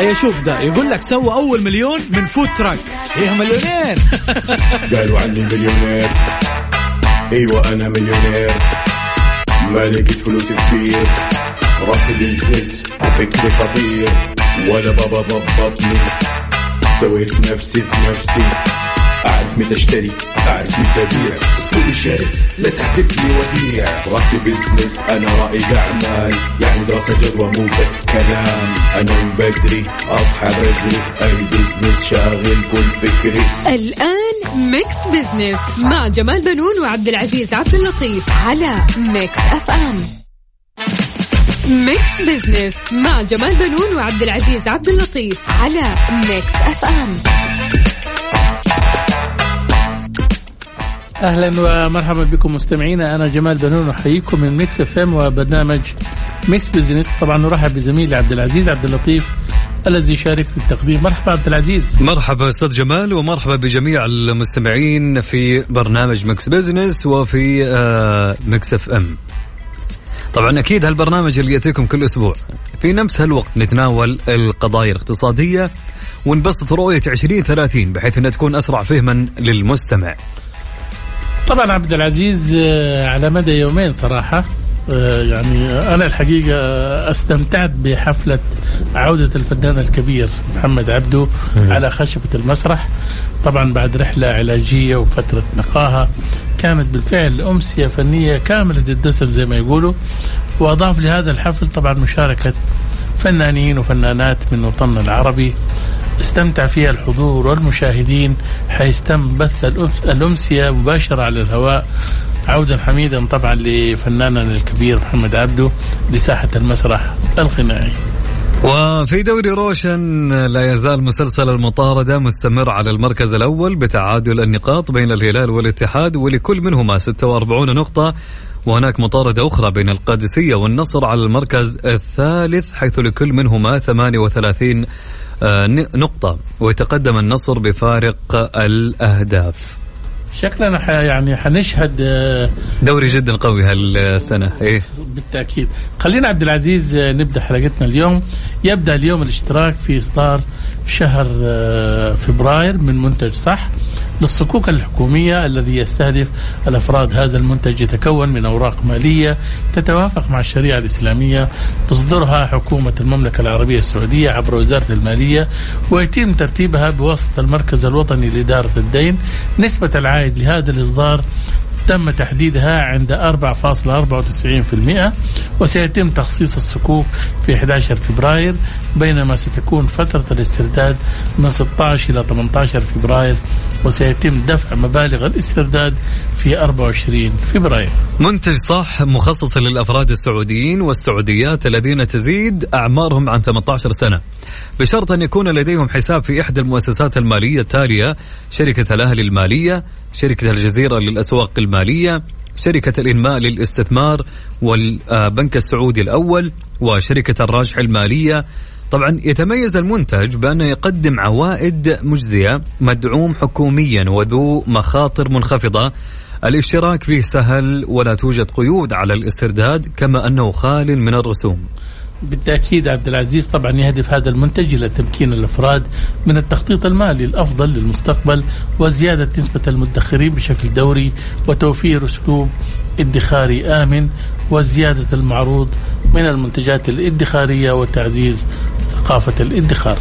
هيا شوف ده يقول لك سوى أول مليون من فود تراك. إيه مليونير. قالوا عني مليونير. أيوة أنا مليونير، ما لقيت فلوس كتير، راسي بيزنس وفكري خطير، ولا بابا ضبطني، سويت نفسي بنفسي، أعرف متى اشتري أعرف متى أبيع، أسلوبي شرس لا تحسبني وديع، راسي بيزنس أنا رائد أعمال، يعني دراسة جدوى مو بس كلام، أنا من بدري أصحى بدري، البيزنس شاغل كل فكري. الآن ميكس بيزنس مع جمال بنون وعبد العزيز عبد اللطيف على ميكس اف ام. ميكس بيزنس مع جمال بنون وعبد العزيز عبد اللطيف على ميكس اف ام. أهلا ومرحبا بكم مستمعينا، أنا جمال بنون أحييكم من ميكس اف ام وبرنامج ميكس بيزنس. طبعا نرحب بزميلي عبد العزيز عبد اللطيف الذي يشارك في التقديم. مرحبا عبد العزيز. مرحبا أستاذ جمال، ومرحبا بجميع المستمعين في برنامج ميكس بيزنس وفي ميكس اف ام. طبعا أكيد هالبرنامج اللي يأتيكم كل أسبوع في نفس هالوقت نتناول القضايا الاقتصادية ونبسط رؤية 2030 بحيث أنها تكون أسرع فهما للمستمع. طبعا عبد العزيز على مدى يومين صراحة يعني أنا الحقيقة استمتعت بحفلة عودة الفنان الكبير محمد عبده على خشبة المسرح. طبعا بعد رحلة علاجية وفترة نقاهة كانت بالفعل أمسية فنية كاملة الدسم زي ما يقولوا. وأضاف لهذا الحفل طبعا مشاركة فنانين وفنانات من وطننا العربي استمتع فيها الحضور والمشاهدين، حيث تم بث الأمسية مباشرة على الهواء. عودا حميدا طبعا لفناننا الكبير محمد عبده لساحة المسرح الغنائي. وفي دوري روشن لا يزال مسلسل المطاردة مستمر على المركز الأول بتعادل النقاط بين الهلال والاتحاد، ولكل منهما 46 نقطة. وهناك مطاردة أخرى بين القادسية والنصر على المركز الثالث، حيث لكل منهما 38 نقطة، ويتقدم النصر بفارق الأهداف. شكلنا يعني حنشهد دوري جدا قوي هالسنة. إيه بالتأكيد. خلينا عبد العزيز نبدأ حلقتنا اليوم. يبدأ اليوم الاشتراك في إصدار شهر فبراير من منتج صح للصكوك الحكومية الذي يستهدف الأفراد. هذا المنتج يتكون من أوراق مالية تتوافق مع الشريعة الإسلامية تصدرها حكومة المملكة العربية السعودية عبر وزارة المالية، ويتم ترتيبها بواسطة المركز الوطني لإدارة الدين. نسبة العائد لهذا الإصدار تم تحديدها عند 4.94%، وسيتم تخصيص الصكوك في 11 فبراير، بينما ستكون فترة الاسترداد من 16 إلى 18 فبراير، وسيتم دفع مبالغ الاسترداد في 24 فبراير. منتج صح مخصص للأفراد السعوديين والسعوديات الذين تزيد أعمارهم عن 18 سنة، بشرط أن يكون لديهم حساب في إحدى المؤسسات المالية التالية: شركة الأهلي المالية، شركة الجزيرة للأسواق المالية، شركة الإنماء للاستثمار، والبنك السعودي الأول، وشركة الراجح المالية. طبعا يتميز المنتج بأنه يقدم عوائد مجزية، مدعوم حكوميا وذو مخاطر منخفضة. الاشتراك فيه سهل ولا توجد قيود على الاسترداد، كما أنه خال من الرسوم. بالتأكيد عبد العزيز طبعا يهدف هذا المنتج إلى تمكين الأفراد من التخطيط المالي الأفضل للمستقبل، وزيادة نسبة المدخرين بشكل دوري، وتوفير أسلوب ادخاري آمن، وزيادة المعروض من المنتجات الادخارية، وتعزيز ثقافة الادخار.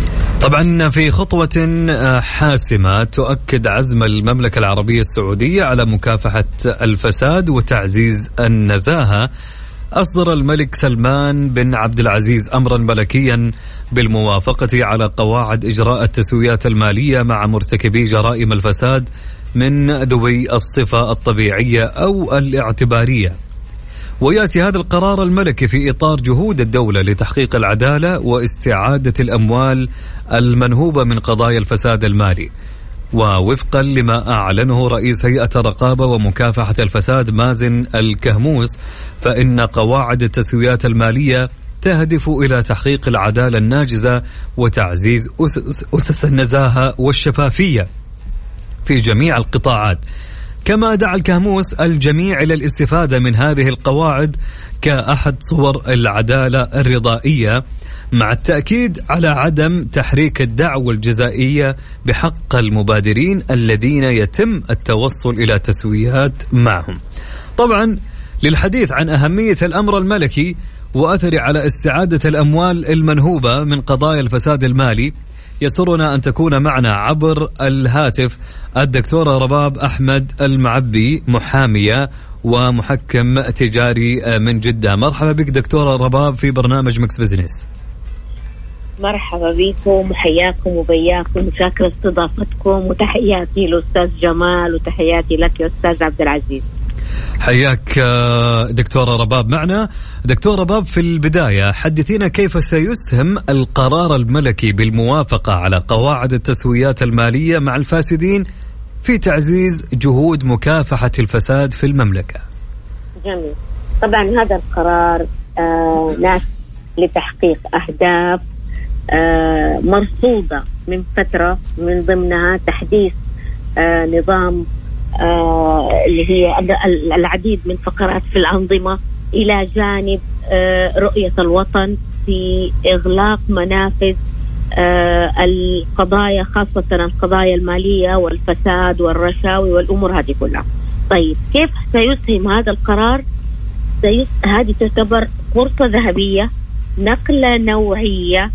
طبعا في خطوة حاسمة تؤكد عزم المملكة العربية السعودية على مكافحة الفساد وتعزيز النزاهة، أصدر الملك سلمان بن عبد العزيز أمرا ملكيا بالموافقة على قواعد إجراء التسويات المالية مع مرتكبي جرائم الفساد من ذوي الصفة الطبيعية أو الاعتبارية. ويأتي هذا القرار الملكي في إطار جهود الدولة لتحقيق العدالة واستعادة الأموال المنهوبة من قضايا الفساد المالي. ووفقا لما أعلنه رئيس هيئة الرقابة ومكافحة الفساد مازن الكهموس، فإن قواعد التسويات المالية تهدف إلى تحقيق العدالة الناجزة وتعزيز أسس النزاهة والشفافية في جميع القطاعات. كما دعا الكهموس الجميع إلى الاستفادة من هذه القواعد كأحد صور العدالة الرضائية مع التأكيد على عدم تحريك الدعوى الجزائية بحق المبادرين الذين يتم التوصل إلى تسويات معهم. طبعا للحديث عن أهمية الأمر الملكي وأثره على استعادة الأموال المنهوبة من قضايا الفساد المالي، يسرنا أن تكون معنا عبر الهاتف الدكتورة رباب أحمد المعبي، محامية ومحكم تجاري من جدة. مرحبا بك دكتورة رباب في برنامج مكس بزنس. مرحبا بكم وحياكم وبياكم، وشاكرة استضافتكم، وتحياتي لأستاذ جمال وتحياتي لك يا أستاذ عبد العزيز. حياك دكتورة رباب معنا. دكتورة رباب، في البداية حدثينا كيف سيسهم القرار الملكي بالموافقة على قواعد التسويات المالية مع الفاسدين في تعزيز جهود مكافحة الفساد في المملكة. جميل. طبعا هذا القرار ناس لتحقيق أهداف مرصودة من فترة، من ضمنها تحديث نظام اللي هي العديد من فقرات في الأنظمة، إلى جانب رؤية الوطن في إغلاق منافذ القضايا، خاصة القضايا المالية والفساد والرشاوي والأمور هذه كلها. طيب كيف سيسهم هذا القرار؟ هذه تعتبر فرصة ذهبية، نقلة نوعية،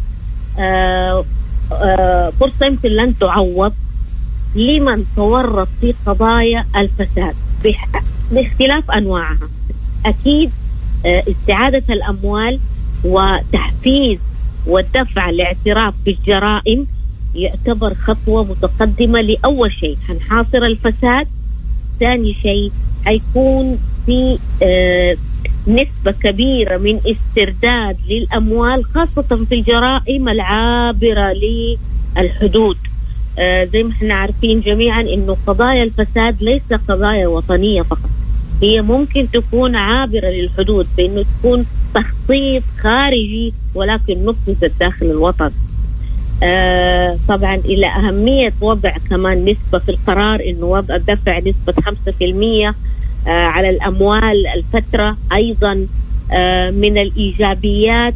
فرصة يمكن لن تعوض لمن تورط في قضايا الفساد باختلاف أنواعها. أكيد استعادة الأموال وتحفيز والدفع لاعتراف بالجرائم يعتبر خطوة متقدمة. لأول شيء هنحاصر الفساد، ثاني شيء هيكون في نسبة كبيرة من استرداد للأموال، خاصة في الجرائم العابرة للحدود. زي ما احنا عارفين جميعا انه قضايا الفساد ليس قضايا وطنية فقط، هي ممكن تكون عابرة للحدود بانه تكون تخطيط خارجي ولكن نفذت داخل الوطن. طبعا الى اهمية وضع كمان نسبة في القرار، انه وضع دفع نسبة 5% على الاموال الفترة. ايضا من الايجابيات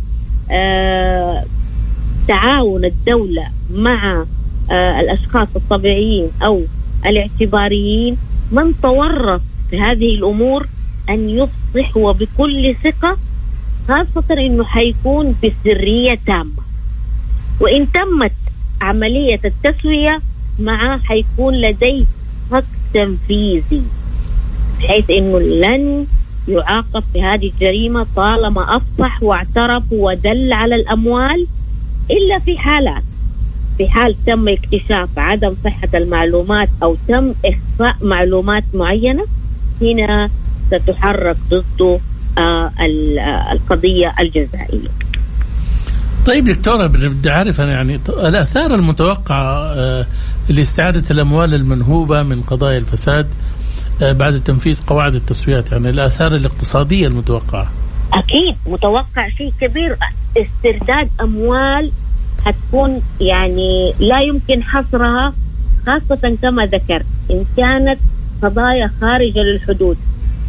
تعاون الدولة مع الأشخاص الطبيعيين أو الاعتباريين من تورط في هذه الأمور أن يفصح وبكل ثقة، خاصة أنه حيكون بسرية تامة. وإن تمت عملية التسوية معه حيكون لديه حق تنفيذي، بحيث أنه لن يعاقب في هذه الجريمة طالما أفصح واعترف ودل على الأموال، إلا في حال تم اكتشاف عدم صحة المعلومات أو تم إخفاء معلومات معينة، هنا ستحرك ضده القضية الجزائية. طيب دكتورة، بدي أعرف أنا يعني الآثار المتوقعة لاستعادة الأموال المنهوبة من قضايا الفساد بعد تنفيذ قواعد التسويات، يعني الآثار الاقتصادية المتوقعة. أكيد متوقع شيء كبير، استرداد أموال هتكون يعني لا يمكن حصرها، خاصة كما ذكرت إن كانت قضايا خارجة للحدود.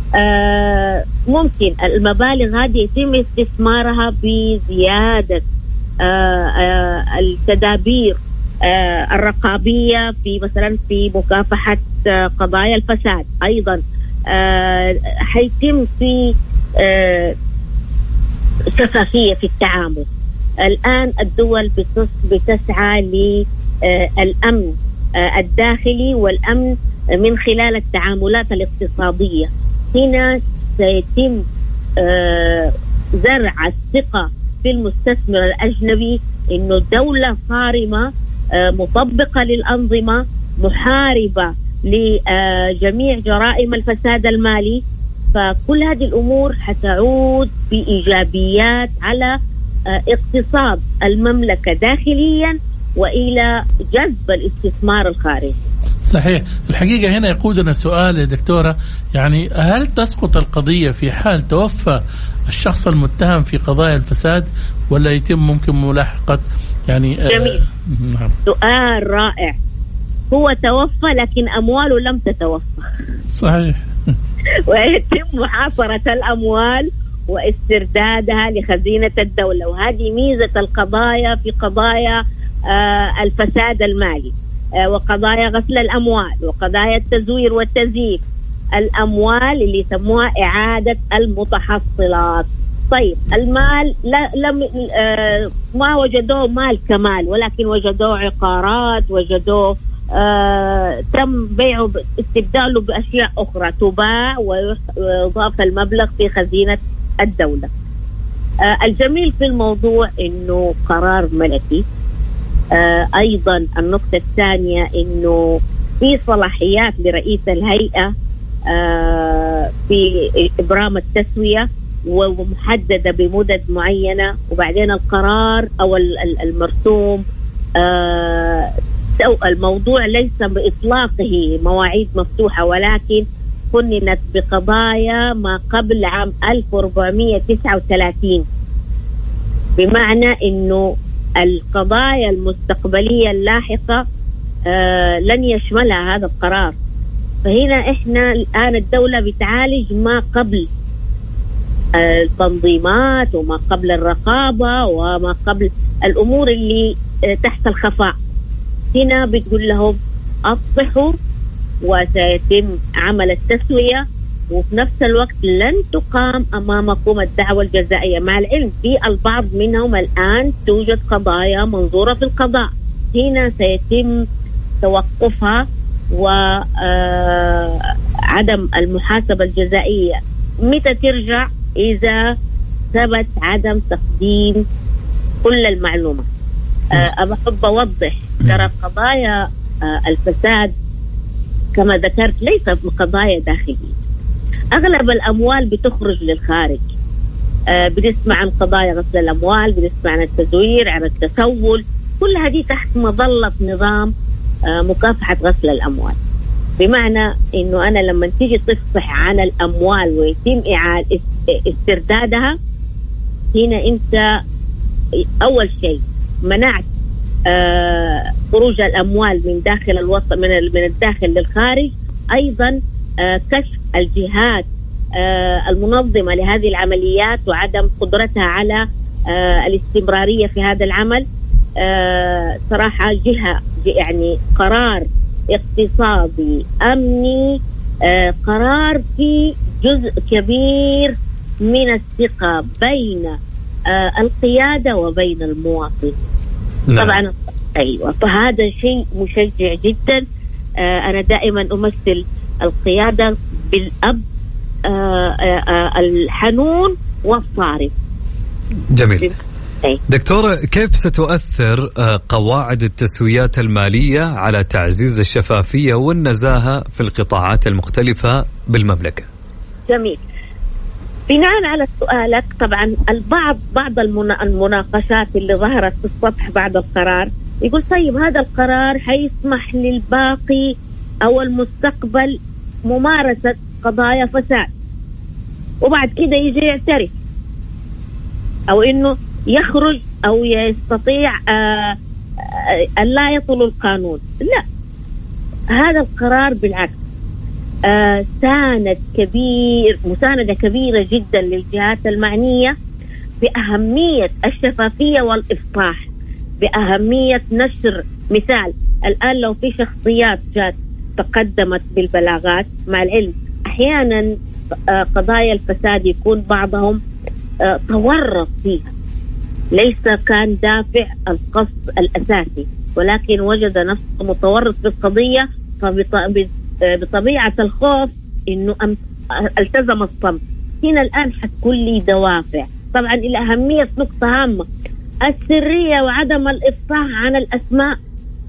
ممكن المبالغ هذه يتم استثمارها بزيادة التدابير الرقابية في مثلا في مكافحة قضايا الفساد. أيضا حيتم في شفافية في التعامل. الآن الدول بتسعى للأمن الداخلي والأمن من خلال التعاملات الاقتصادية. هنا سيتم زرع الثقة في المستثمر الأجنبي إنه دولة صارمة مطبقة للأنظمة، محاربة لجميع جرائم الفساد المالي. فكل هذه الأمور حتعود بإيجابيات على اقتصاد المملكة داخليا وإلى جذب الاستثمار الخارجي. صحيح. الحقيقة هنا يقودنا سؤال يا دكتورة، يعني هل تسقط القضية في حال توفى الشخص المتهم في قضايا الفساد، ولا يتم ممكن ملاحقة يعني جميل. نعم. سؤال رائع. هو توفى لكن أمواله لم تتوفى. صحيح. ويتم محاصرة الأموال واستردادها لخزينة الدولة. وهذه ميزة القضايا في قضايا الفساد المالي وقضايا غسل الأموال وقضايا التزوير والتزييف الأموال اللي يسموها إعادة المتحصلات. طيب المال ما وجدوه مال كمال، ولكن وجدوه عقارات، وجدوه تم بيعه استبداله بأشياء أخرى تباع ويضاف المبلغ في خزينة الدولة. الجميل في الموضوع إنه قرار ملكي. أيضا النقطة الثانية إنه في صلاحيات لرئيس الهيئة في إبرام التسوية ومحددة بمدد معينة، وبعدين القرار أو المرسوم الموضوع ليس بإطلاقه مواعيد مفتوحة، ولكن كننت بقضايا ما قبل عام 1439، بمعنى إنه القضايا المستقبلية اللاحقة لن يشملها هذا القرار. فهنا إحنا الآن الدولة بتعالج ما قبل التنظيمات وما قبل الرقابة وما قبل الأمور اللي تحت الخفاء. هنا بتقول لهم أصبحوا وسيتم عمل التسوية، وفي نفس الوقت لن تقام أمامكم الدعوة الجزائية. مع العلم في البعض منهم الآن توجد قضايا منظورة في القضاء، هنا سيتم توقفها وعدم المحاسبة الجزائية. متى ترجع؟ إذا ثبت عدم تقديم كل المعلومات. أحب أوضح ترى قضايا الفساد كما ذكرت ليست قضايا داخلية. أغلب الأموال بتخرج للخارج. بنسمع عن قضايا غسل الأموال، بنسمع عن التزوير، عن التسول، كل هذه تحت مظلة نظام مكافحة غسل الأموال. بمعنى إنه أنا لما تيجي تفصح عن الأموال ويتم إعادة استردادها، هنا أنت أول شيء منعت خروج الأموال من داخل الوطن، من الداخل للخارج. أيضا كشف الجهات المنظمة لهذه العمليات وعدم قدرتها على الاستمرارية في هذا العمل. صراحة جهة يعني قرار اقتصادي أمني، قرار في جزء كبير من الثقة بين القيادة وبين المواطن. طبعا أيوة، فهذا شيء مشجع جدا. أنا دائما أمثل القيادة بالأب الحنون والصارم. جميل. دكتورة، كيف ستؤثر قواعد التسويات المالية على تعزيز الشفافية والنزاهة في القطاعات المختلفة بالمملكة؟ جميل. بناء على سؤالك، طبعا بعض المناقشات اللي ظهرت في السطح بعد القرار يقول طيب هذا القرار حيسمح للباقي أو المستقبل ممارسة قضايا فساد، وبعد كده يجي يعترف أو إنه يخرج أو يستطيع أن لا يطل القانون. لا، هذا القرار بالعكس مساندة كبيرة جدا للجهات المعنية بأهمية الشفافية والإفصاح، بأهمية نشر. مثال الآن لو في شخصيات جات تقدمت بالبلاغات، مع العلم أحيانا قضايا الفساد يكون بعضهم تورط فيها، ليس كان دافع القصد الأساسي، ولكن وجد نفسه متورط في القضية، فبطبيعة الخوف إنه التزم الصمت. هنا الآن حتكون لي دوافع. طبعا إلى أهمية نقطة هامة، السرية وعدم الإفصاح عن الأسماء.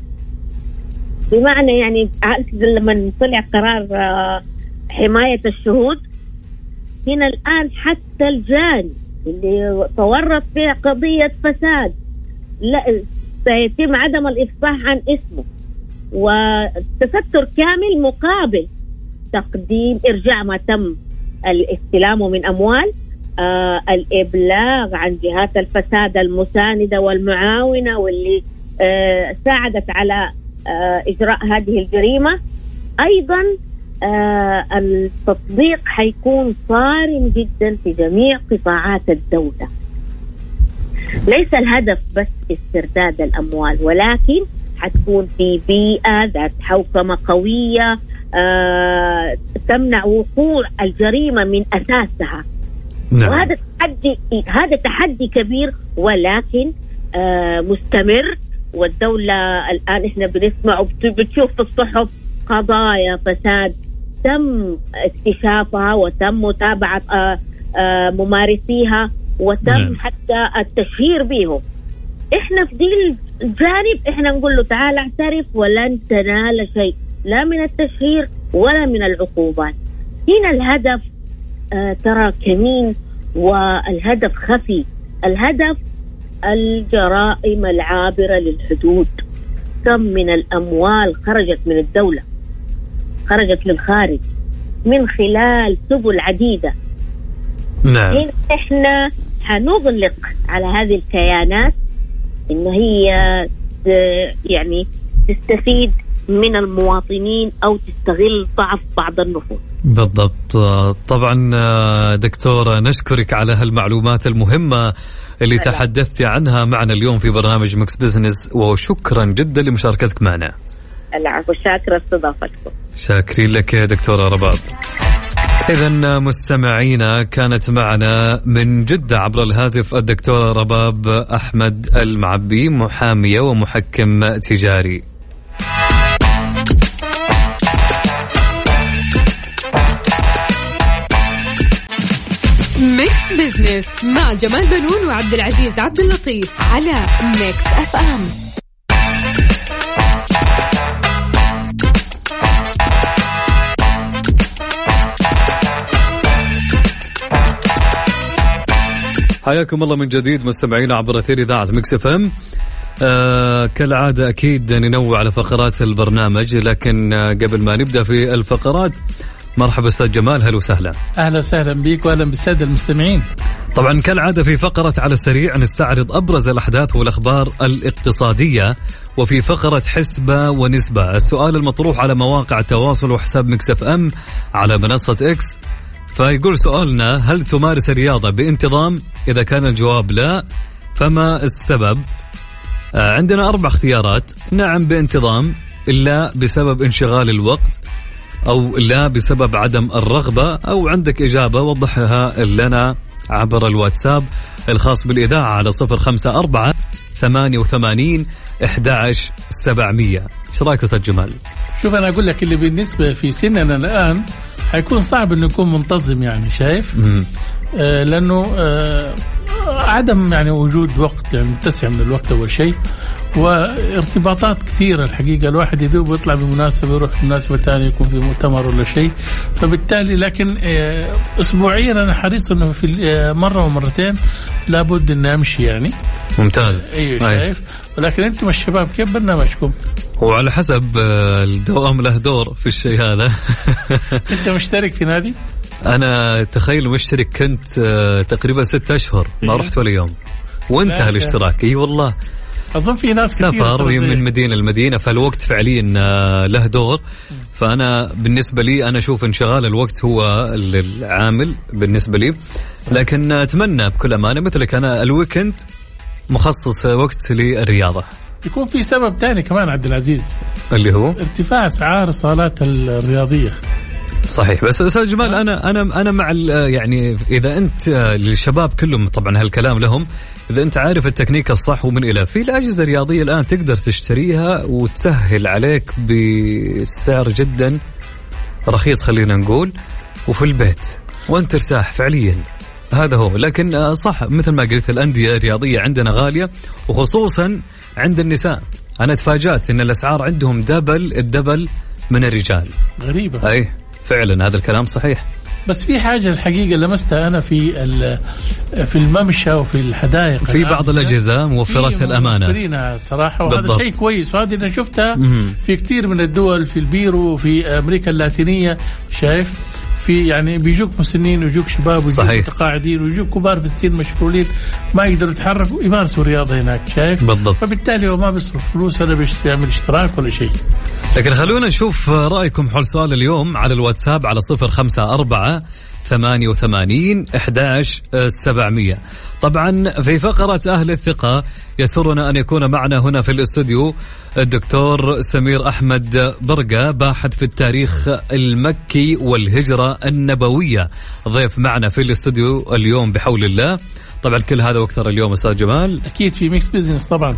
بمعنى يعني لما طلع قرار حماية الشهود، هنا الآن حتى الجاني اللي تورط في قضية فساد لا سيتم عدم الإفصاح عن اسمه، والتستر كامل مقابل تقديم إرجاع ما تم الاستلامه من أموال، الإبلاغ عن جهات الفساد المساندة والمعاونة واللي ساعدت على إجراء هذه الجريمة. أيضا التطبيق حيكون صارم جدا في جميع قطاعات الدولة. ليس الهدف بس استرداد الأموال، ولكن حتكون في بيئة ذات حوكمة قوية تمنع وقوع الجريمة من أساسها. نعم. وهذا تحدي كبير ولكن مستمر. والدولة الآن إحنا بنسمع وبتشوف في الصحف قضايا فساد تم اكتشافها وتم متابعة ممارسيها وتم حتى التشهير بهم. إحنا في دي الجانب إحنا نقول له تعال اعترف ولن تنال شيء، لا من التشهير ولا من العقوبات. هنا الهدف ترى كمين والهدف خفي. الهدف الجرائم العابرة للحدود. كم من الأموال خرجت من الدولة، خرجت للخارج من خلال سبل عديدة. نعم. هنا إحنا حنغلق على هذه الكيانات إن هي يعني تستفيد من المواطنين أو تستغل ضعف بعض النفوس. بالضبط. طبعا دكتورة نشكرك على هالمعلومات المهمة اللي تحدثتي عنها معنا اليوم في برنامج مكس بزنس، وشكرا جدا لمشاركتك معنا. العفو، شاكرة استضافتكم. شاكرين لك يا دكتورة رباب. إذن مستمعينا كانت معنا من جدة عبر الهاتف الدكتورة رباب أحمد المعبي، محامية ومحكم تجاري. ميكس بزنس مع جمال بنون وعبد العزيز عبد اللطيف على ميكس اف ام. حياكم الله من جديد مستمعينا عبر أثير إذاعة ميكس اف ام. كالعادة أكيد ننوع على فقرات البرنامج، لكن قبل ما نبدأ في الفقرات مرحبا أستاذ جمال، هلا وسهلا. أهلا وسهلا بك وأهلا بالسادة المستمعين. طبعا كالعادة في فقرة على السريع نستعرض أبرز الأحداث والأخبار الاقتصادية، وفي فقرة حسبة ونسبة السؤال المطروح على مواقع التواصل وحساب ميكس اف ام على منصة اكس. فيقول سؤالنا: هل تمارس الرياضة بانتظام؟ إذا كان الجواب لا فما السبب؟ عندنا 4 اختيارات: نعم بانتظام، لا بسبب انشغال الوقت، أو لا بسبب عدم الرغبة، أو عندك إجابة وضحها لنا عبر الواتساب الخاص بالإذاعة على 054-88-11-700. ايش رايك أستاذ جمال؟ شوف أنا أقول لك اللي بالنسبة في سننا الآن حيكون صعب إنه يكون منتظم، يعني شايف؟ لأنه عدم يعني وجود وقت، يعني متسع من الوقت أول شيء، وارتباطات كثيرة الحقيقة. الواحد يدوب يطلع بمناسبة يروح بمناسبة ثانية يكون في مؤتمر ولا شيء، فبالتالي لكن أسبوعيا أنا حريص إنه في مرة ومرتين لابد إني أمشي يعني. ممتاز. أيوة شايف. ولكن أنتم الشباب كيف برنامجكم؟ وعلى حسب الدوام له دور في الشيء هذا. أنت مشترك في نادي؟ أنا تخيل مشترك كنت تقريبا 6 أشهر ما رحت ولا يوم وانتهى الاشتراك. اي والله أظن في ناس سفر من مدينة لمدينة، فالوقت فعليا له دور. فأنا بالنسبة لي أنا أشوف انشغال الوقت هو العامل بالنسبة لي، لكن أتمنى بكل أمانة مثلك أنا الويكند مخصص وقت للرياضة. يكون في سبب تاني كمان عبد العزيز، اللي هو ارتفاع أسعار الصالات الرياضية. صحيح. بس أستاذ جمال أنا مع يعني إذا أنت للشباب كلهم طبعا هالكلام لهم، إذا أنت عارف التكنيك الصح ومن إلى في الأجهزة الرياضية الآن تقدر تشتريها وتسهل عليك بسعر جدا رخيص خلينا نقول، وفي البيت وأنت ترتاح فعليا. هذا هو. لكن صح مثل ما قلت الأندية الرياضية عندنا غالية، وخصوصا عند النساء. أنا تفاجأت إن الأسعار عندهم الدبل من الرجال. غريبة. أي فعلا هذا الكلام صحيح. بس في حاجة الحقيقة لمستها أنا في الممشى وفي الحدائق، في بعض الأجهزة موفرات الأمانة صراحة، وهذا شيء كويس. وهذه أنا شفتها في كتير من الدول، في البيرو وفي أمريكا اللاتينية، شايف في يعني بيجوك مسنين ويجوك شباب ويجوك متقاعدين ويجوك كبار في السن مشغولين ما يقدروا يتحركوا يمارسوا رياضة هناك، شايف؟ بالضبط. فبالتالي هو ما بيصرف فلوس ولا بيعمل اشتراك ولا شيء. لكن خلونا نشوف رأيكم حول سؤال اليوم على الواتساب على 054-88-11-700. طبعا في فقرة أهل الثقة يسرنا أن يكون معنا هنا في الاستوديو الدكتور سمير أحمد برقة، باحث في التاريخ المكي والهجرة النبوية، ضيف معنا في الاستوديو اليوم بحول الله. طبعا كل هذا واكثر اليوم أستاذ جمال أكيد في ميكس بيزنس. طبعا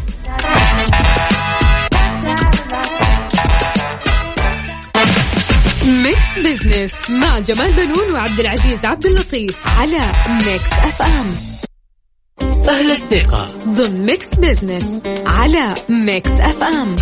ميكس بيزنس مع جمال بنون وعبد العزيز عبد اللطيف على ميكس اف ام. أهل الثقة ضمن ميكس بيزنس على ميكس اف ام.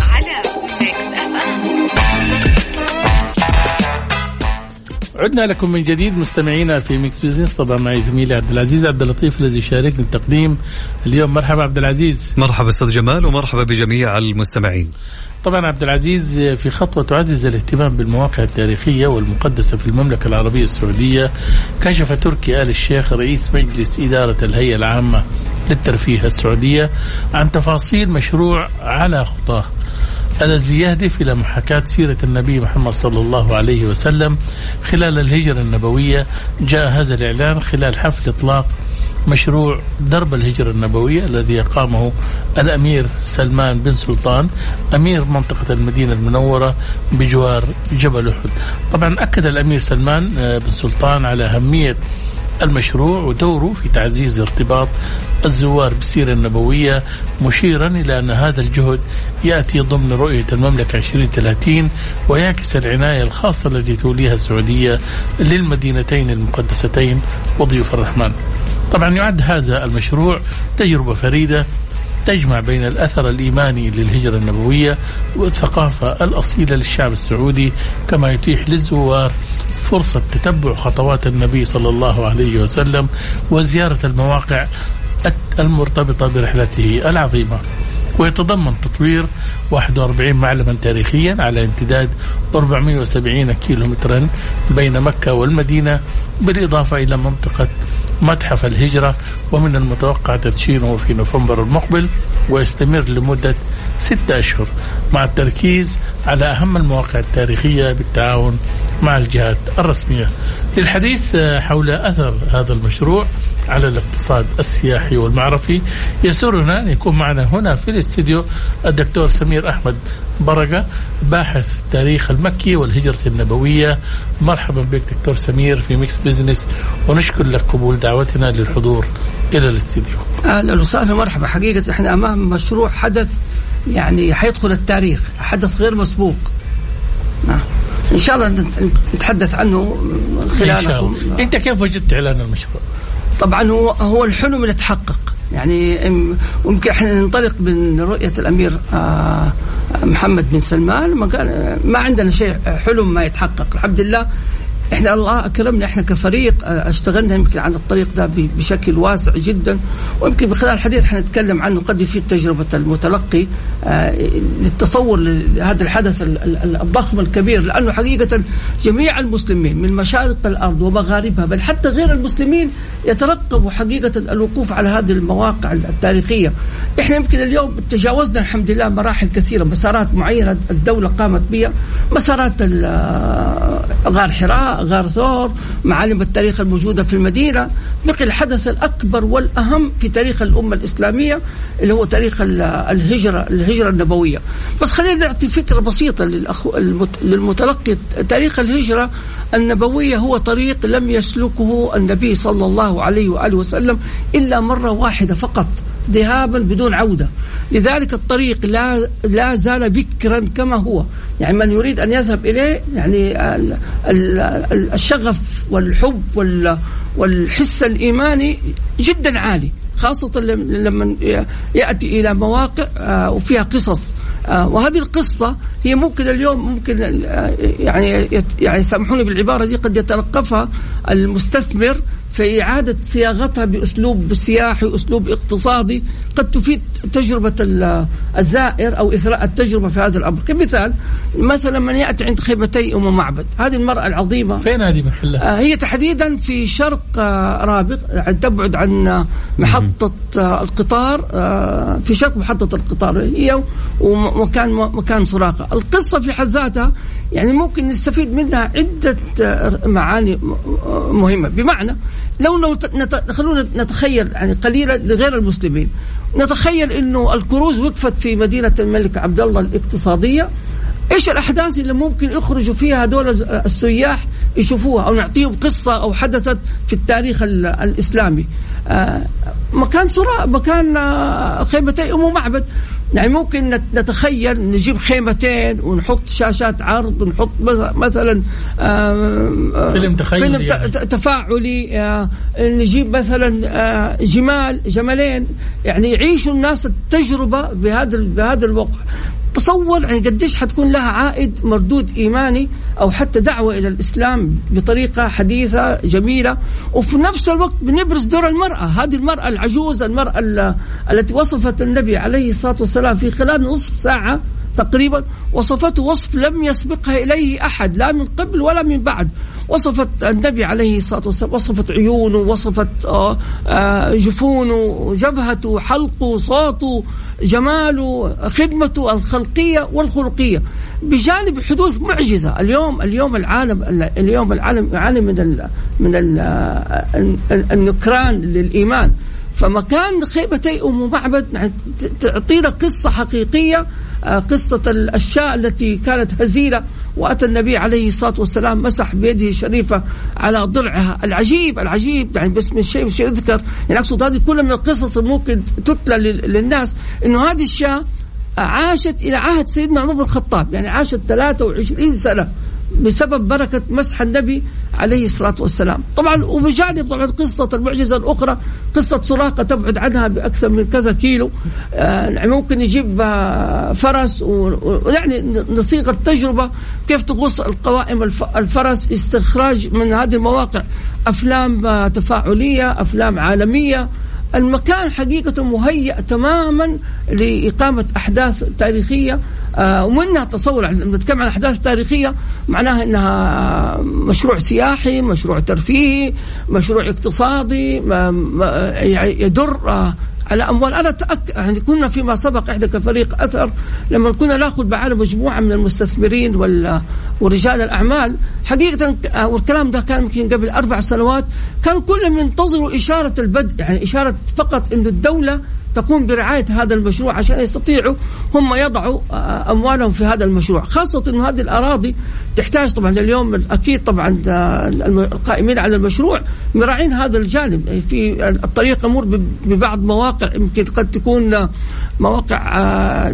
عدنا لكم من جديد مستمعينا في ميكس بيزنس. طبعا معي زميلي عبد العزيز عبد اللطيف الذي شاركني التقديم اليوم. مرحبا عبد العزيز. مرحبا أستاذ جمال ومرحبا بجميع المستمعين. طبعا عبد العزيز في خطوة تعزز الاهتمام بالمواقع التاريخية والمقدسة في المملكة العربية السعودية، كشف تركي آل الشيخ رئيس مجلس إدارة الهيئة العامة للترفيه السعودية عن تفاصيل مشروع على خطاه الذي يهدف إلى محاكاة سيرة النبي محمد صلى الله عليه وسلم خلال الهجرة النبوية. جاء هذا الإعلان خلال حفل إطلاق مشروع درب الهجرة النبوية الذي أقامه الأمير سلمان بن سلطان أمير منطقة المدينة المنورة بجوار جبل أحد. طبعا أكد الأمير سلمان بن سلطان على أهمية المشروع ودوره في تعزيز ارتباط الزوار بالسيرة النبوية، مشيرا إلى أن هذا الجهد يأتي ضمن رؤية المملكة 2030 ويعكس العناية الخاصة التي توليها السعودية للمدينتين المقدستين وضيوف الرحمن. طبعا يعد هذا المشروع تجربة فريدة تجمع بين الأثر الإيماني للهجرة النبوية والثقافة الأصيلة للشعب السعودي، كما يتيح للزوار فرصة تتبع خطوات النبي صلى الله عليه وسلم وزيارة المواقع المرتبطة برحلته العظيمة. ويتضمن تطوير 41 معلما تاريخيا على امتداد 470 كيلومترا بين مكة والمدينة، بالإضافة إلى منطقة متحف الهجرة، ومن المتوقع تدشينه في نوفمبر المقبل ويستمر لمدة 6 أشهر مع التركيز على أهم المواقع التاريخية بالتعاون مع الجهات الرسمية. للحديث حول أثر هذا المشروع على الاقتصاد السياحي والمعرفي يسرنا أن يكون معنا هنا في الاستديو الدكتور سمير أحمد برقة، باحث في التاريخ المكي والهجرة النبوية. مرحبا بك دكتور سمير في ميكس بيزنس، ونشكر لك قبول دعوتنا للحضور إلى الاستديو. أهلا وسهلا. مرحبا. حقيقة احنا أمام مشروع حدث يعني حيدخل التاريخ، حدث غير مسبوق. إن شاء الله نتحدث عنه خلالكم. أنت كيف وجدت إعلان المشروع؟ طبعا هو الحلم اللي تحقق، يعني ممكن احنا ننطلق من رؤية الأمير محمد بن سلمان، ما عندنا شيء حلم ما يتحقق. الحمد لله احنا الله اكرمنا، احنا كفريق اشتغلنا يمكن عن الطريق ده بشكل واسع جدا، ويمكن بخلال الحديث حنتكلم عنه قد يفيد تجربة المتلقي للتصور لهذا الحدث الضخم الكبير، لأنه حقيقة جميع المسلمين من مشارق الأرض ومغاربها بل حتى غير المسلمين يترقبوا حقيقة الوقوف على هذه المواقع التاريخية. احنا يمكن اليوم تجاوزنا الحمد لله مراحل كثيرة، مسارات معينة الدولة قامت بها، مسارات غار حراء، غار ثور، معالم التاريخ الموجودة في المدينة. بقي الحدث الأكبر والأهم في تاريخ الأمة الإسلامية اللي هو تاريخ الهجرة النبوية. بس خلينا نعطي فكرة بسيطة للمتلقي. تاريخ الهجرة النبوية هو طريق لم يسلكه النبي صلى الله عليه وآله وسلم إلا مرة واحدة فقط، ذهابا بدون عودة. لذلك الطريق لا زال بكرا كما هو، يعني من يريد أن يذهب إليه يعني الشغف والحب والحس الإيماني جدا عالي، خاصة لما يأتي إلى مواقع وفيها قصص. وهذه القصة هي ممكن اليوم ممكن يعني سامحوني بالعبارة دي قد يتلقفها المستثمر في إعادة صياغتها بأسلوب سياحي وأسلوب اقتصادي قد تفيد تجربة الزائر أو إثراء التجربة في هذا الأمر. كمثال مثلا من يأتي عند خيمتي أم معبد، هذه المرأة العظيمة فين هذه محلها؟ هي تحديدا في شرق رابغ، تبعد عن محطة القطار، في شرق محطة القطار هي ومكان سراقة. القصة في حد ذاتها يعني ممكن نستفيد منها عدة معاني مهمة، بمعنى لو خلونا نتخيل يعني قليلا لغير المسلمين، نتخيل إنه الكروز وقفت في مدينة الملك عبد الله الاقتصادية، إيش الأحداث اللي ممكن يخرجوا فيها دول السياح يشوفوها، أو نعطيهم قصة أو حدثت في التاريخ الإسلامي. مكان خيمتي أم معبد، يعني ممكن نتخيل نجيب خيمتين ونحط شاشات عرض ونحط مثلا فيلم تفاعلي، نجيب مثلا جمالين، يعني يعيشوا الناس التجربة بهذا الوقت. تصور يعني قديش حتكون لها عائد مردود إيماني أو حتى دعوة إلى الإسلام بطريقة حديثة جميلة. وفي نفس الوقت بنبرز دور المرأة، هذه المرأة العجوز، المرأة التي وصفت النبي عليه الصلاة والسلام في خلال نصف ساعة تقريبا، وصفته وصف لم يسبقها إليه أحد لا من قبل ولا من بعد. وصفت النبي عليه الصلاة والسلام، وصفت عيونه، وصفت جفونه، جبهته، حلقه، صوته، جماله، خدمته الخلقية والخلقية، بجانب حدوث معجزة. اليوم العالم يعاني من النكران للإيمان، فمكان خيمتي أم معبد تعطينا قصة حقيقية، قصة الأشياء التي كانت هزيلة، وأتى النبي عليه الصلاة والسلام مسح بيده الشريفة على ضلعها. العجيب يعني بس من شيء يذكر، يعني أقصد هذه كل من القصص ممكن تتلى للناس، إنه هذه الشيء عاشت إلى عهد سيدنا عمر بن الخطاب، يعني عاشت 23 سنة بسبب بركة مسح النبي عليه الصلاة والسلام. طبعا وبجانب طبعا قصة المعجزة الأخرى، قصة سراقة تبعد عنها بأكثر من كذا كيلو، ممكن يجيب فرس ويعني نصيغ التجربة كيف تغص القوائم الفرس، استخراج من هذه المواقع أفلام تفاعلية، أفلام عالمية. المكان حقيقة مهيأ تماما لإقامة أحداث تاريخية، ومنها تصور لما نتكلم عن أحداث تاريخية معناها إنها مشروع سياحي، مشروع ترفيهي، مشروع اقتصادي يدر على أموال. أنا يعني كنا فيما سبق إحدى كفريق أثر لما كنا نأخذ معنا مجموعة من المستثمرين ورجال الأعمال حقيقة، والكلام ده كان يمكن قبل 4 سنوات، كانوا كلهم ينتظروا إشارة البدء، يعني إشارة فقط إنه الدولة تقوم برعاية هذا المشروع عشان يستطيعوا هم يضعوا أموالهم في هذا المشروع، خاصة أن هذه الأراضي تحتاج طبعا اليوم أكيد طبعا القائمين على المشروع مراعين هذا الجانب. في الطريق يمر ببعض مواقع يمكن قد تكون مواقع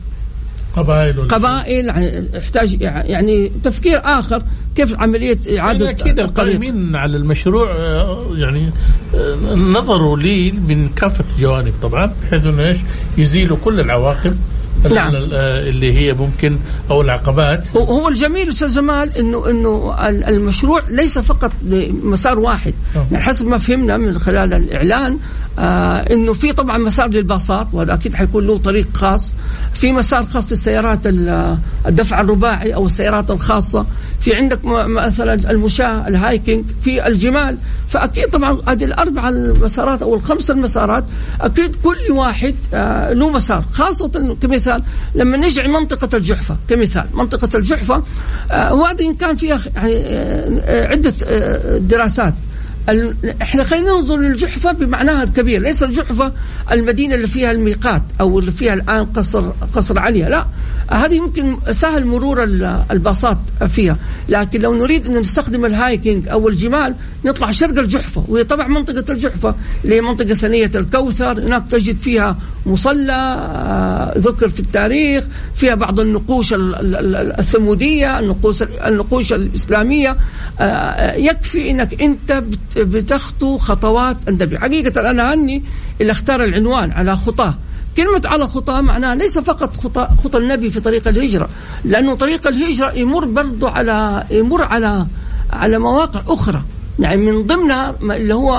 قبائل يحتاج يعني تفكير آخر كيف عملية إعادة يعني أكيد القائمين على المشروع يعني نظروا لي من كافة الجوانب طبعا، بحيث أنه يزيلوا كل العواقب نعم. اللي هي ممكن أو العقبات. هو الجميل أستاذ جمال إنه المشروع ليس فقط مسار واحد، يعني حسب ما فهمنا من خلال الإعلان إنه في طبعا مسار للباصات، وهذا أكيد حيكون له طريق خاص، في مسار خاص للسيارات الدفع الرباعي أو السيارات الخاصة، في عندك مثلا المشاة الهايكينج، في الجمال. فأكيد طبعا هذه ال4 المسارات أو ال5 المسارات أكيد كل واحد له مسار، خاصة كمثال لما نجي منطقة الجحفة كمثال، منطقة الجحفة وهذه إن كان فيها يعني عدة دراسات. احنا خلينا ننظر للجحفة بمعناها الكبير، ليس الجحفة المدينة اللي فيها الميقات أو اللي فيها الآن قصر عليا، لا، هذه يمكن سهل مرور الباصات فيها، لكن لو نريد أن نستخدم الهايكينج أو الجمال نطلع شرق الجحفة، وهي طبعا منطقة الجحفة اللي هي منطقة ثنية الكوثر، هناك تجد فيها مصلى ذكر في التاريخ، فيها بعض النقوش الثمودية، النقوش الإسلامية. يكفي أنك أنت بتخطو خطوات النبي. حقيقة أنا عني اللي اختار العنوان على خطاه. كلمة على خطاه معناها ليس فقط خطى النبي في طريق الهجرة، لأنه طريق الهجرة يمر برضو يمر على مواقع أخرى، يعني من ضمنها اللي هو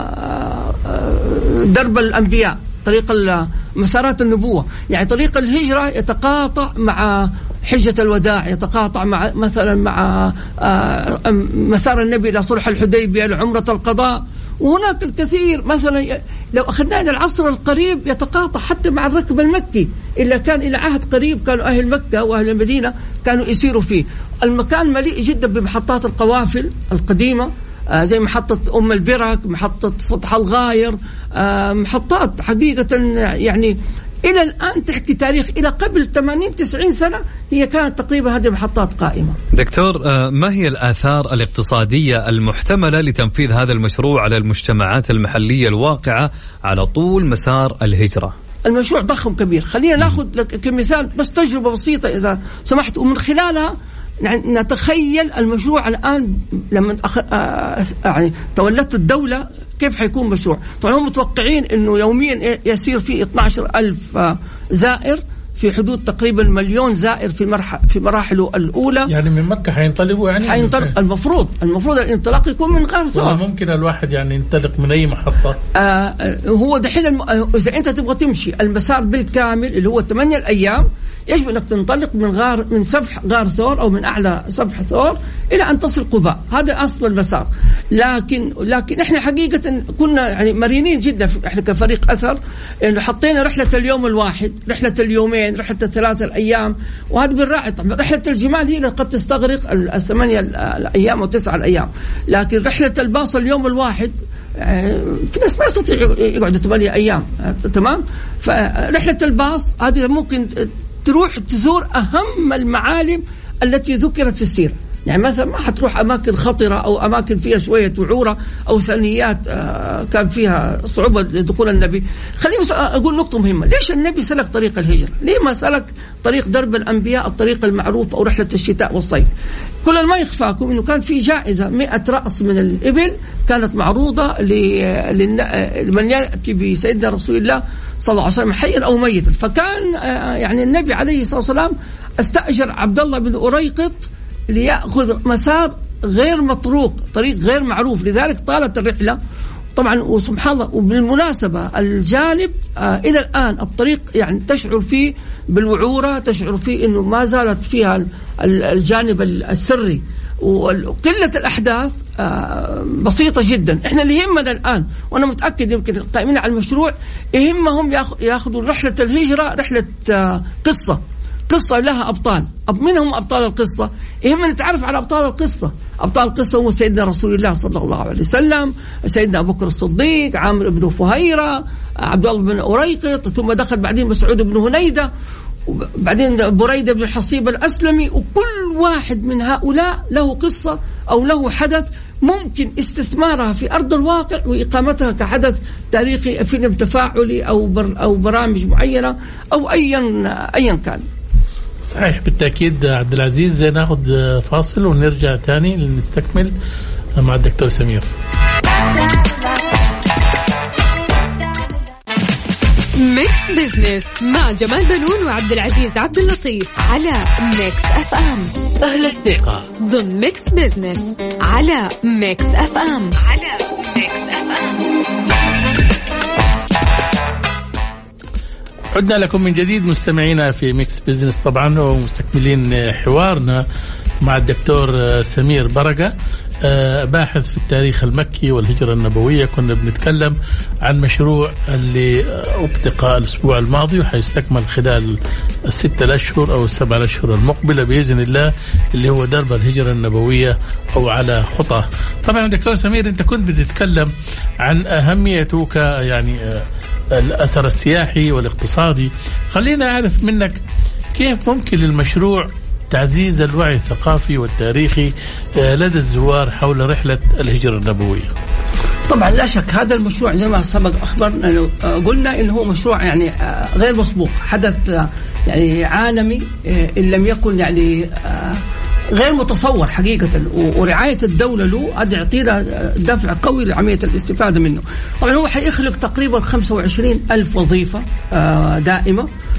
درب الأنبياء، طريق مسارات النبوة. يعني طريق الهجرة يتقاطع مع حجة الوداع، يتقاطع مع مثلا مع مسار النبي إلى صلح الحديبية لعمرة القضاء. وهناك الكثير مثلا لو أخذنا إلى العصر القريب يتقاطع حتى مع الركب المكي، إلا كان إلى عهد قريب كانوا أهل مكة وأهل المدينة كانوا يسيروا فيه. المكان مليء جدا بمحطات القوافل القديمة، زي محطة أم البرك، محطة سطح الغاير، محطات حقيقة يعني إلى الآن تحكي تاريخ إلى قبل 80-90 سنة هي كانت تقريبا هذه محطات قائمة. دكتور، ما هي الآثار الاقتصادية المحتملة لتنفيذ هذا المشروع على المجتمعات المحلية الواقعة على طول مسار الهجرة؟ المشروع ضخم كبير. خلينا نأخذ كمثال بس تجربة بسيطة إذا سمحت، ومن خلالها نتخيل المشروع الآن لما يعني تولت الدولة كيف حيكون مشروع. طبعا هم متوقعين أنه يوميا يسير فيه 12,000 زائر، في حدود تقريبا 1,000,000 زائر في مراحله الأولى. يعني من مكة حينطلقوا، يعني حينطلق المفروض الانطلاق يكون من غار ثور. ممكن الواحد يعني ينطلق من أي محطة. هو دحين إذا أنت تبغى تمشي المسار بالكامل اللي هو 8 الأيام يجب أنك تنطلق من سفح غار ثور أو من أعلى سفح ثور إلى أن تصل قباء. هذا أصل المسار. لكن إحنا حقيقة كنا يعني مرينين جدا إحنا كفريق أثر، إنه حطينا رحلة اليوم الواحد، رحلة اليومين، رحلة 3 الأيام، وهذا بالراعي. طبعا رحلة الجمال هي قد تستغرق 8 الأيام أو 9 الأيام، لكن رحلة الباص اليوم الواحد في ناس ما يستطيع يقعدوا 8 أيام. تمام. فرحلة الباص هذه ممكن تروح تزور أهم المعالم التي ذكرت في السيرة. يعني مثلا ما حتروح أماكن خطرة أو أماكن فيها شوية وعورة أو ثنيات كان فيها صعوبة لدخول النبي. خليني أقول نقطة مهمة. ليش النبي سلك طريق الهجرة؟ ليه ما سلك طريق درب الأنبياء، الطريق المعروف، أو رحلة الشتاء والصيف؟ كل ما يخفاكم أنه كان في جائزة 100 رأس من الإبل كانت معروضة لمن يأتي بسيدنا رسول الله صلى الله عليه وسلم حيا أو ميتا. فكان يعني النبي عليه الصلاة والسلام استأجر عبد الله بن أريقط ليأخذ مسار غير مطروق، طريق غير معروف، لذلك طالت الرحلة. طبعا وسبحان الله، وبالمناسبة الجانب إلى الآن الطريق يعني تشعر فيه بالوعورة، تشعر فيه أنه ما زالت فيها الجانب السري، وقلة الأحداث بسيطة جدا. إحنا اللي يهمنا الآن، وأنا متأكد يمكن القائمين على المشروع يهمهم يأخذوا رحلة الهجرة رحلة قصة لها أبطال. من هم أبطال القصة؟ يهمنا نتعرف على أبطال القصة. أبطال القصة هو سيدنا رسول الله صلى الله عليه وسلم، سيدنا أبو بكر الصديق، عامر بن فهيرة، عبد الله بن أريقط، ثم دخل بعدين مسعود بن هنيدة، وبعدين بريدة بن الحصيب الأسلمي. وكل واحد من هؤلاء له قصة أو له حدث ممكن استثمارها في أرض الواقع وإقامتها كحدث تاريخي، فيلم تفاعلي أو برامج معينة أو أيا كان. صحيح بالتأكيد عبد العزيز. ناخذ فاصل ونرجع تاني لنستكمل مع الدكتور سمير. ميكس بزنس مع جمال بنون وعبد العزيز عبد اللطيف على ميكس اف ام. أهل الثقة ضمن ميكس بزنس على ميكس اف ام. عدنا لكم من جديد مستمعينا في ميكس بزنس طبعا، ومستكملين حوارنا مع الدكتور سمير برقة، باحث في التاريخ المكي والهجرة النبوية. كنا بنتكلم عن مشروع اللي أطلق الأسبوع الماضي وحيستكمل خلال 6 أشهر أو 7 أشهر المقبلة بإذن الله، اللي هو درب الهجرة النبوية أو على خطى. طبعا دكتور سمير، أنت كنت بتتكلم عن أهميته يعني الأثر السياحي والاقتصادي. خلينا أعرف منك كيف ممكن للمشروع تعزيز الوعي الثقافي والتاريخي لدى الزوار حول رحلة الهجرة النبوية. طبعا لا شك هذا المشروع زي ما سبق أخبرنا قلنا إنه هو مشروع يعني غير مسبوق، حدث يعني عالمي إن لم يكن يعني غير متصور حقيقة، ورعاية الدولة له قد يعطينا دفع قوي لعملية الاستفادة منه. طبعا هو حيخلق تقريبا 25,000 وظيفة دائمة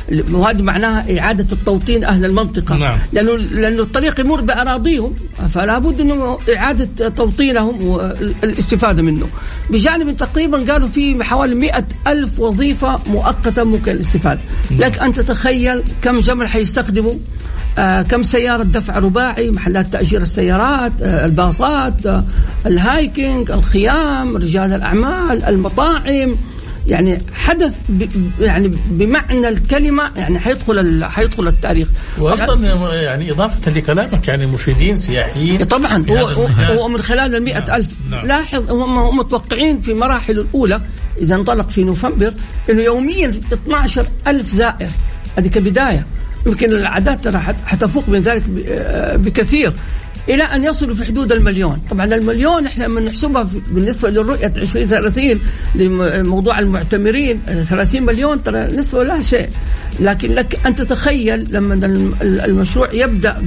وهذا معناها إعادة التوطين أهل المنطقة. نعم. لأنه الطريق يمر بأراضيهم، فلا بد أنه إعادة توطينهم والاستفادة منه. بجانب تقريبا قالوا في حوالي 100,000 وظيفة مؤقتة ممكن الاستفادة. لك أن تتخيل كم جمل حيستخدموا، كم سيارة دفع رباعي، محلات تأجير السيارات، الباصات، الهايكينج، الخيام، رجال الأعمال، المطاعم. يعني حدث يعني بمعنى الكلمة، يعني حيدخل التاريخ. وأيضا يعني إضافة لكلامك يعني مرشدين سياحيين طبعا هو من خلال 100,000. نعم. لاحظ هم متوقعين في مراحل الأولى إذا انطلق في نوفمبر إنه يوميا 12,000 زائر، هذه كبداية. يمكن الأعداد ترى حتفوق من ذلك بكثير إلى أن يصلوا في حدود 1,000,000. طبعا 1,000,000 إحنا من نحسبها بالنسبة للرؤية 2030 لموضوع المعتمرين 30 مليون، ترى نسبة لا شيء. لكن لك أن تتخيل لما المشروع يبدأ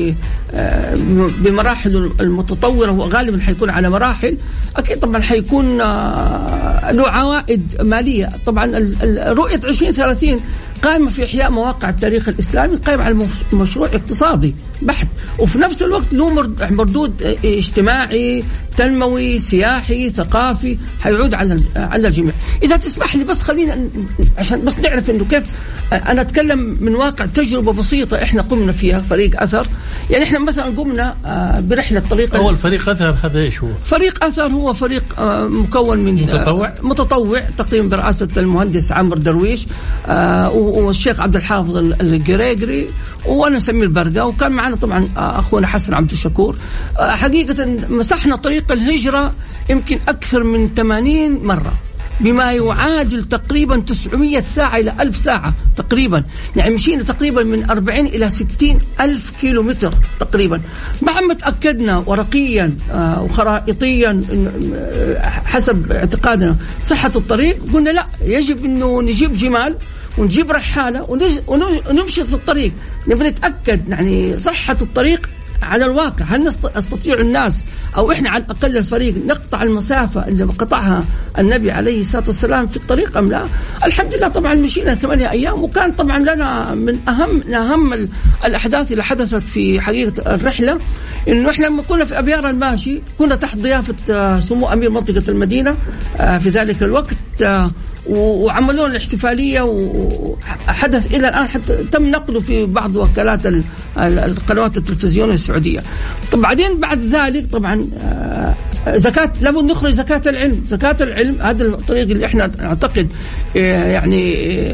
بمراحل المتطورة، وغالبا حيكون على مراحل، أكيد طبعا حيكون له عوائد مالية. طبعا رؤية 2030 قائمة في إحياء مواقع التاريخ الإسلامي، قائمة على مشروع اقتصادي بحت، وفي نفس الوقت له مردود اجتماعي تنموي سياحي ثقافي حيعود على الجميع. إذا تسمح لي بس خلينا عشان بس نعرف إنه كيف أنا أتكلم من واقع تجربة بسيطة إحنا قمنا فيها فريق أثر. يعني إحنا مثلا قمنا برحلة طريق. أول فريق أثر هذا إيش هو؟ فريق أثر هو فريق مكون من متطوع تقريبا برئاسة المهندس عمر درويش والشيخ عبد الحافظ الجريجري وأنا سمير برقة، وكان معنا طبعا أخونا حسن عبد الشكور. حقيقة مسحنا طريق الهجرة يمكن أكثر من 80 مرة، بما يعادل تقريبا 900 ساعة إلى 1000 ساعة تقريبا. يعني مشينا تقريبا من 40 إلى 60 ألف كيلومتر تقريبا. بعد ما تأكدنا ورقيا وخرائطيا حسب اعتقادنا صحة الطريق، قلنا لا، يجب أنه نجيب جمال ونجيب رحالة ونمشي في الطريق، نبغى نتأكد يعني صحة الطريق على الواقع. هل نستطيع الناس أو إحنا على الأقل الفريق نقطع المسافة اللي قطعها النبي عليه الصلاة والسلام في الطريق أم لا؟ الحمد لله طبعا مشينا 8 أيام، وكان طبعا لنا من أهم الأحداث اللي حدثت في حقيقة الرحلة إنه إحنا لما كنا في أبيار الماشي كنا تحت ضيافة سمو أمير منطقة المدينة في ذلك الوقت، وعملوا الاحتفالية، وحدث إلى الآن حتى تم نقله في بعض وكالات القنوات التلفزيونية السعودية. طب بعدين بعد ذلك طبعا زكاة، لابد نخرج زكاة العلم. زكاة العلم هذا الطريق اللي احنا نعتقد يعني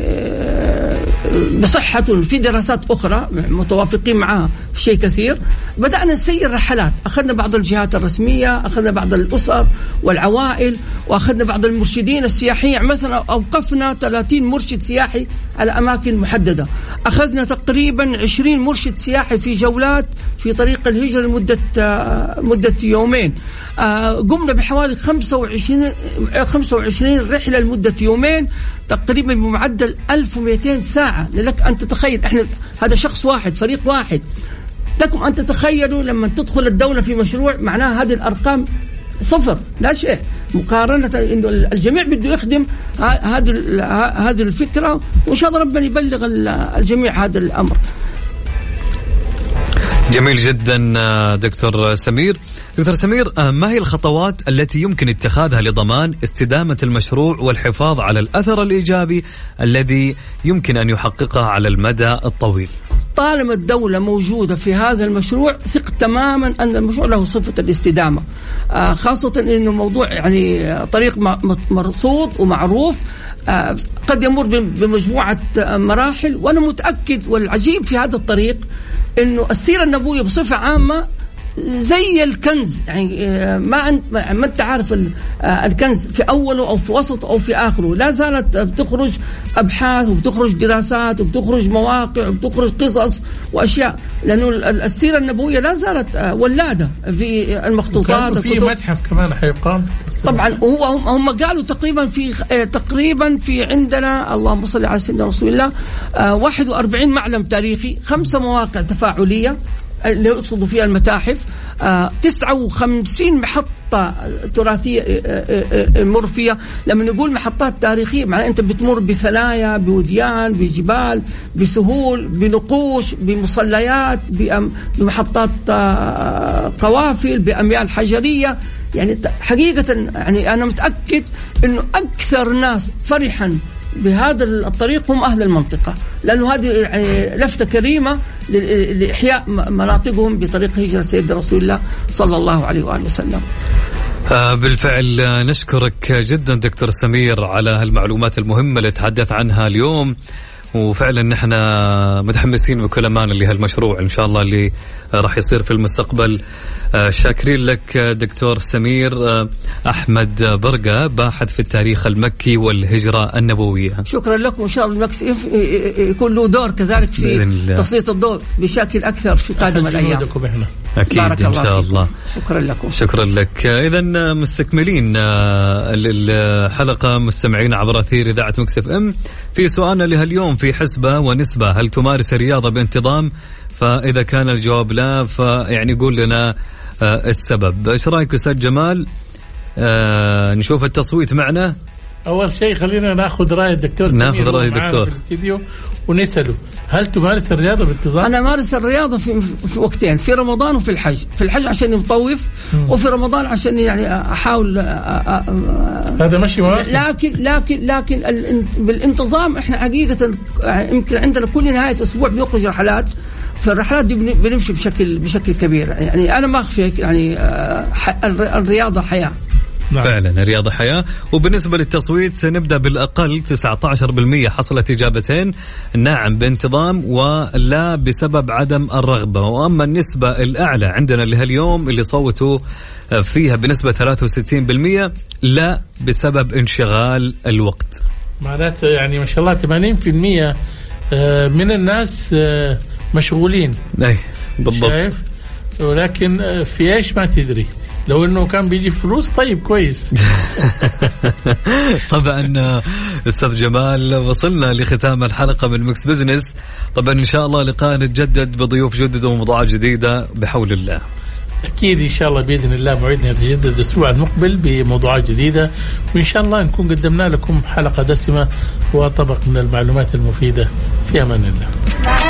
بصحة، في دراسات أخرى متوافقين معها في شيء كثير. بدأنا نسير رحلات، أخذنا بعض الجهات الرسمية، أخذنا بعض الأسر والعوائل، وأخذنا بعض المرشدين السياحيين. مثلا أوقفنا 30 مرشد سياحي على أماكن محددة، أخذنا تقريبا 20 مرشد سياحي في جولات في طريق الهجرة لمدة يومين. قمنا بحوالي 25 رحلة لمدة يومين تقريبا بمعدل 1200 ساعة. لك أن تتخيل، إحنا هذا شخص واحد، فريق واحد. لكم أن تتخيلوا لما تدخل الدولة في مشروع، معناها هذه الأرقام صفر لا شيء، مقارنة إنه الجميع بده يخدم هذه الفكرة، وإن شاء الله ربنا يبلغ الجميع هذا الأمر. جميل جدا دكتور سمير. دكتور سمير، ما هي الخطوات التي يمكن اتخاذها لضمان استدامة المشروع والحفاظ على الأثر الإيجابي الذي يمكن أن يحققه على المدى الطويل؟ طالما الدولة موجودة في هذا المشروع، ثق تماما أن المشروع له صفة الاستدامة، خاصة أنه موضوع يعني طريق مرصود ومعروف، قد يمر بمجموعة مراحل. وأنا متأكد، والعجيب في هذا الطريق أنه السيرة النبوية بصفة عامة زي الكنز، يعني ما أنت عارف الكنز في أوله أو في وسط أو في آخره، لا زالت بتخرج أبحاث وبتخرج دراسات وبتخرج مواقع وبتخرج قصص وأشياء، لأنه السيرة النبوية لا زالت ولادة في المخطوطات. في متحف كمان حيقام طبعا. هم قالوا تقريبا في عندنا، اللهم صل على سيدنا رسول الله، 41 معلم تاريخي، 5 مواقع تفاعلية اللي يقصدوا فيها المتاحف، 59 محطة تراثية مر فيها. لما نقول محطات تاريخية معناه أنت بتمر بثنايا، بوديان، بجبال، بسهول، بنقوش، بمصليات، بمحطات قوافل، بأميال حجرية. يعني حقيقة يعني أنا متأكد إنه أكثر ناس فرحا بهذا الطريق هم أهل المنطقة، لأنه هذه يعني لفتة كريمة لإحياء مناطقهم بطريق هجرة سيد رسول الله صلى الله عليه وآله وسلم. بالفعل نشكرك جدا دكتور سمير على هالمعلومات المهمة اللي تحدث عنها اليوم، وفعلا نحن متحمسين بكل أمانة لهالمشروع إن شاء الله اللي راح يصير في المستقبل. شاكرين لك دكتور سمير أحمد برقة، باحث في التاريخ المكي والهجرة النبوية. شكرا لكم، وإن شاء الله يكون له دور كذلك في تسليط الضوء بشكل أكثر في قادم الأيام. أكيد إن شاء الله. شكرا لكم. شكرا لك. إذا مستكملين الحلقة مستمعين عبر أثير إذاعة مكس اف ام. في سؤالنا لهاليوم في حسبة ونسبة، هل تمارس الرياضة بانتظام؟ فإذا كان الجواب لا فيعني قول لنا السبب. إيش رأيك أستاذ جمال؟ نشوف التصويت معنا. أول شيء خلينا نأخذ رأي الدكتور سمير. نأخذ رأي الدكتور في الاستديو ونسأله هل تمارس الرياضة بانتظام؟ أنا أمارس الرياضة في وقتين، في رمضان وفي الحج. في الحج عشان مطوف، وفي رمضان عشان يعني أحاول هذا ماشي مواسم. لكن بالانتظام إحنا حقيقة يمكن عندنا كل نهاية أسبوع بنخرج رحلات. فالرحلات دي بنمشي بشكل كبير. يعني أنا ما أخفي يعني الرياضة حياة. فعلا الرياضة حياة. وبالنسبة للتصويت سنبدأ بالأقل 19% حصلت إجابتين نعم بانتظام ولا بسبب عدم الرغبة. وأما النسبة الأعلى عندنا لهاليوم اللي صوتوا فيها بنسبة 63% لا بسبب انشغال الوقت. معناته يعني ما شاء الله 80% من الناس مشغولين. أي بالضبط. شايف؟ ولكن في إيش ما تدري. لو انه كان بيجي فلوس طيب كويس. طبعا استاذ جمال وصلنا لختام الحلقه من مكس بزنس. طبعا ان شاء الله لقاء نتجدد بضيوف جدد وموضوعات جديده بحول الله. اكيد ان شاء الله باذن الله موعدنا يتجدد الاسبوع المقبل بموضوعات جديده، وان شاء الله نكون قدمنا لكم حلقه دسمه وطبق من المعلومات المفيده. في امان الله.